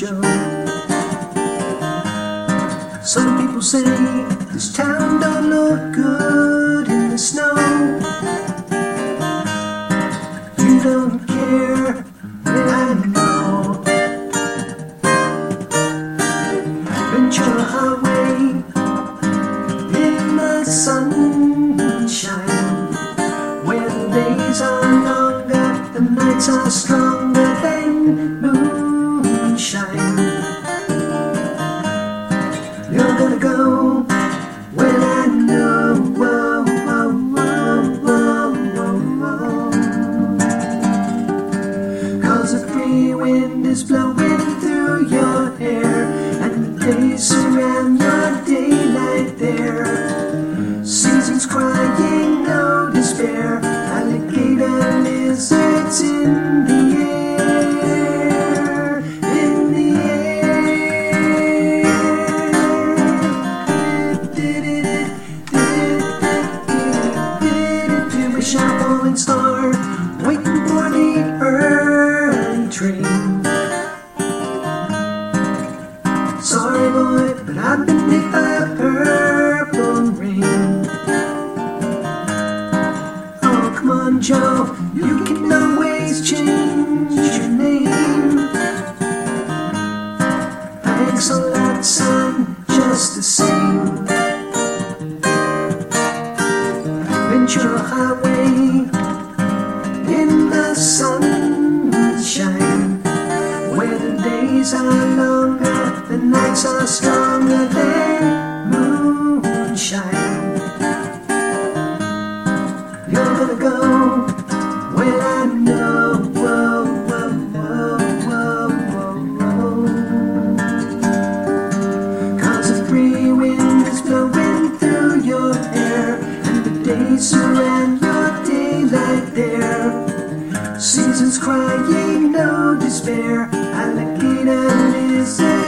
show. Some people say this town don't look good in the snow. You don't care, but I know. Ventura Highway in the sunshine, where the days are longer, the nights are stronger than moonshine. You're gonna go when I know. Whoa, whoa, whoa, whoa, whoa, whoa. 'Cause the free wind is blowing through your hair, and the days surround your daylight there. Seasons crying, no despair. Alligator lizards in the air, in the air. Wish a falling star, waiting for the early train. Sorry boy, but I've been hit by a purple rain. Oh, come on, Joe, you can always change your name. Thanks a lot, son, just the same. Ventura Highway in the sunshine, where the days are longer, the nights are stronger than moonshine. You're gonna go when I know. Whoa, whoa, whoa, whoa, whoa, whoa. 'Cause the free wind is blowing through your hair, and the days surround your daylight there. Seasons crying, no despair. Alligator lizard